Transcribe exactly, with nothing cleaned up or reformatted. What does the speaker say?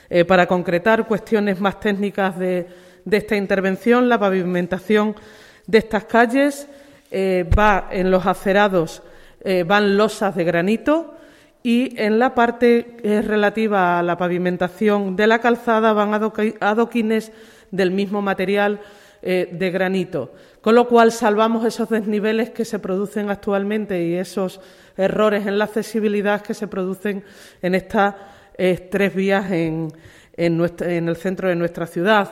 Eh, para concretar cuestiones más técnicas de, de esta intervención, la pavimentación de estas calles eh, va en los acerados, eh, van losas de granito, y en la parte eh, relativa a la pavimentación de la calzada van adoqui- adoquines del mismo material eh, de granito, con lo cual salvamos esos desniveles que se producen actualmente y esos errores en la accesibilidad que se producen en estas eh, tres vías en, en, nuestra, en el centro de nuestra ciudad.